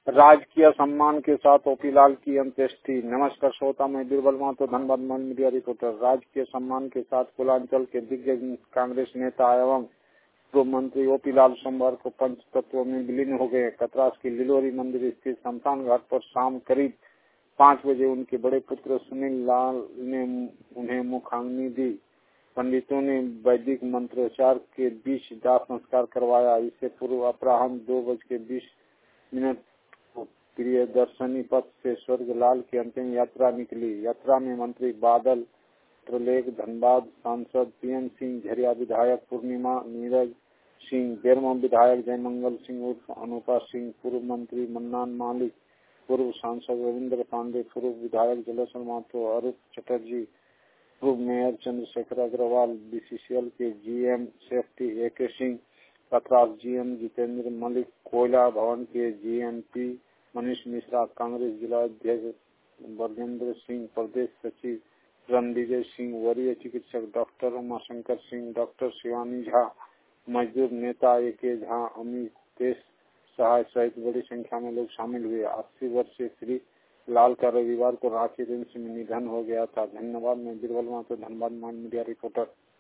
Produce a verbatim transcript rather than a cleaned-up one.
राजकीय सम्मान के साथ ओपी लाल की अंत्येष्टि। नमस्कार श्रोता, मैं Birbal Mahto, Dhanbad mall media reporter. राजकीय सम्मान के साथ पूर्वांचल के दिग्गज कांग्रेस नेता एवं पूर्व मंत्री ओपी लाल सोमवार को पंच तत्वों में विलीन हो गए। कतरास की लिलोरी मंदिर स्थित शमशान घाट पर शाम करीब पाँच बजे उनके बड़े पुत्र सुनील लाल ने उन्हें मुखाग्नि दी। पंडितों ने वैदिक मंत्रोच्चार के बीच दाह संस्कार करवाया। इससे पूर्व अपराह्न दो बज के बीस मिनट प्रियदर्शनी पथ से स्वर्ग लाल की अंतिम यात्रा निकली। यात्रा में मंत्री बादल ट्रलेक, धनबाद सांसद पीएन सिंह, झरिया विधायक पूर्णिमा नीरज सिंह, बेरमो विधायक जयमंगल सिंह उर्फ अनुपा सिंह, पूर्व मंत्री मन्नान मालिक, पूर्व सांसद रविंद्र पांडे, पूर्व विधायक जलेश्वर महतो, अरूप चटर्जी, पूर्व मेयर चंद्रशेखर अग्रवाल, बीसीसीएल के GM safety A K Singh, Katras GM Jitendra Malik, Koyla Bhawan के जीएमपी मनीष मिश्रा, कांग्रेस जिला अध्यक्ष बरजेंद्र सिंह, प्रदेश सचिव रणविजय सिंह, वरीय चिकित्सक डॉक्टर उमाशंकर सिंह, डॉक्टर शिवानी झा, मजदूर नेता ए के झा, अमितेश सहाय सहित बड़ी संख्या में लोग शामिल हुए। अस्सी वर्षीय श्री लाल का रविवार को रांची रिम्स में निधन हो गया था। धन्यवाद। मैं बीरबल महतो, धनबाद मीडिया रिपोर्टर।